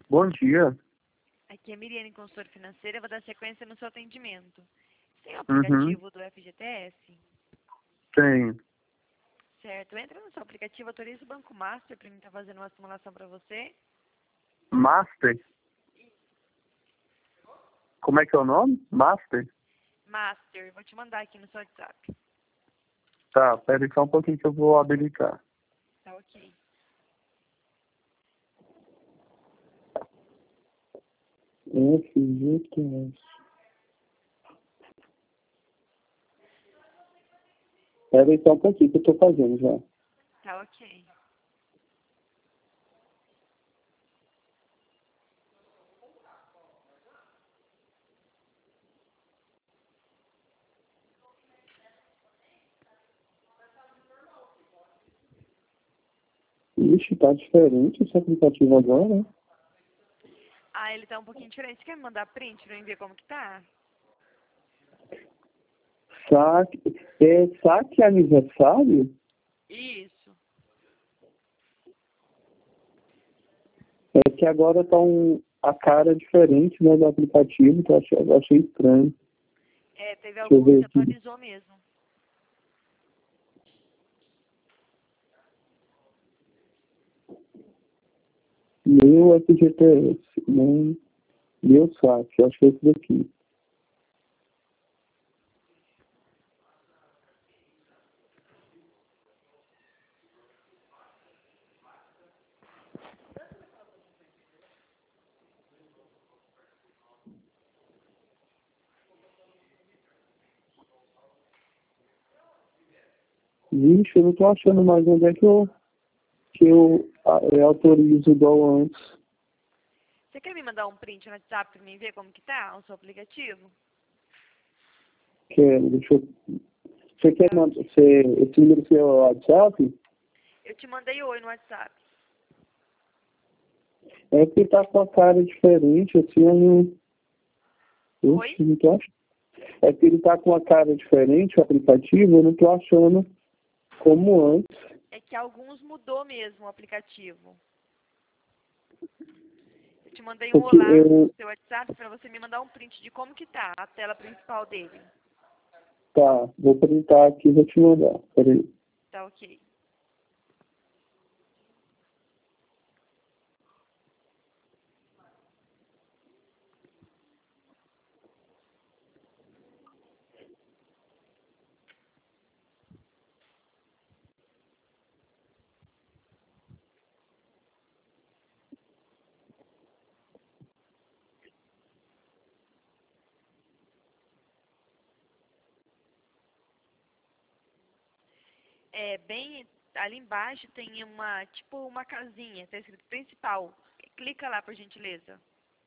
Bom dia. Aqui é Miriane, consultora financeira. Eu vou dar sequência no seu atendimento. Tem o Uhum. aplicativo do FGTS? Tem. Certo. Entra no seu aplicativo, autoriza o Banco Master para mim estar fazendo uma simulação para você. Master? Como é que é o nome? Master? Master. Vou te mandar aqui no seu WhatsApp. Tá, pera aí só um pouquinho que eu vou habilitar. Tá ok. FGTS. Pera aí só um pouquinho que eu tô fazendo já. Tá ok. Ixi, tá diferente esse aplicativo agora, né? Ah, ele tá um pouquinho diferente. Você quer me mandar print pra eu ver como que tá? Saque aniversário? Isso. É que agora tá a cara diferente, né, do aplicativo, que eu achei estranho. É, teve Deixa eu alguns ver que aqui. atualizou mesmo. Meu FGTS, meu saque, acho que é esse daqui. Vixe, eu não tô achando mais onde é que eu autorizo igual antes. Você quer me mandar um print no WhatsApp pra mim ver como que tá o seu aplicativo? Quero, deixa eu... Você quer mandar, esse número seu é o WhatsApp? Eu te mandei oi no WhatsApp. É que tá com a cara diferente, assim, eu não... Oi? Oxe, não tô achando. É que ele tá com a cara diferente, o aplicativo, eu não tô achando como antes. É que alguns mudou mesmo o aplicativo. Eu te mandei um Porque olá no eu... seu WhatsApp pra você me mandar um print de como que tá a tela principal dele. Tá, vou printar aqui e vou te mandar. Peraí. Tá ok. É, bem ali embaixo tem uma, tipo uma casinha, tá escrito principal. Clica lá, por gentileza.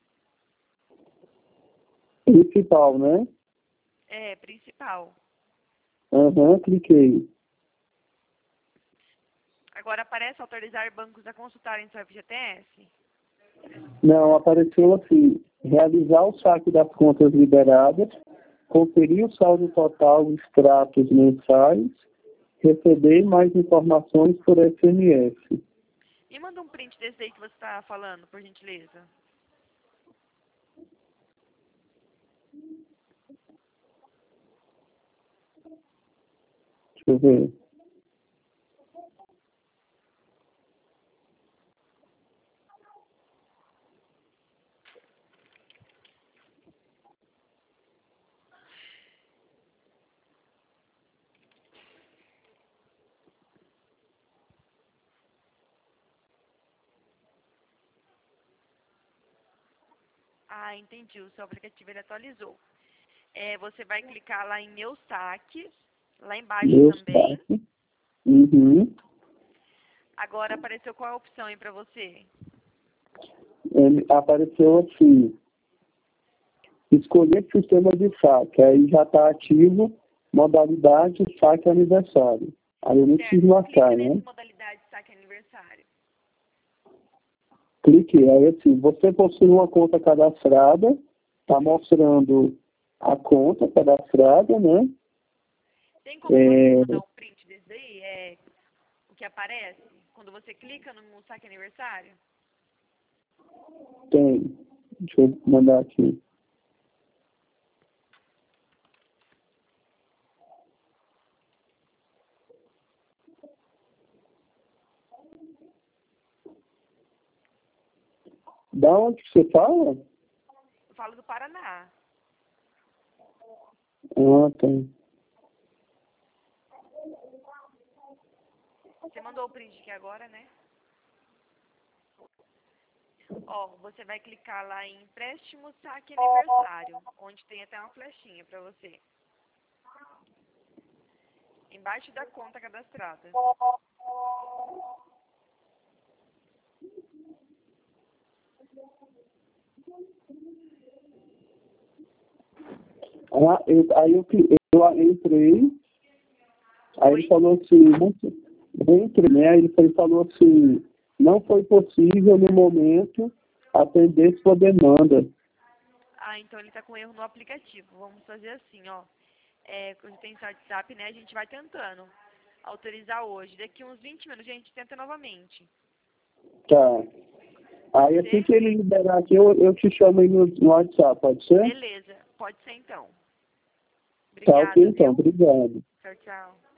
Principal, né? É, principal. Aham, cliquei. Agora aparece autorizar bancos a consultarem seu FGTS? Não, apareceu assim, realizar o saque das contas liberadas, conferir o saldo total, extratos mensais, receber mais informações por SMS. Me manda um print desse aí que você está falando, por gentileza. Deixa eu ver. Ah, entendi. O seu aplicativo ele atualizou. É, você vai clicar lá em Meus Saques, lá embaixo Meu também. saque. Uhum. Agora apareceu qual a opção aí para você? Apareceu assim, escolher sistema de saque. Aí já está ativo, modalidade saque aniversário. Aí eu não preciso Certo. Clica marcar, né? nesse modalidade saque aniversário. Clique, aí assim, você possui uma conta cadastrada, está mostrando a conta cadastrada, né? Tem como você me mandar um print desse daí? É o que aparece quando você clica no saque aniversário? Tem. Deixa eu mandar aqui. Da onde que você fala? Eu falo do Paraná. Ah, tem. Você mandou o print aqui agora, né? Ó, você vai clicar lá em empréstimo, saque aniversário, onde tem até uma flechinha para você. Embaixo da conta cadastrada. Aí eu entrei, aí ele Oi? falou assim, eu entrei, né? Aí ele falou assim, não foi possível no momento atender sua demanda. Ah, então ele tá com erro no aplicativo. Vamos fazer assim, ó. Quando tem WhatsApp, né, a gente vai tentando autorizar hoje. Daqui uns 20 minutos a gente tenta novamente. Tá. Pode Aí assim ser? que ele liberar aqui, eu te chamo aí no WhatsApp, pode ser? Beleza, pode ser então. Tá ok Obrigada, então, viu? obrigado. Tchau, tchau.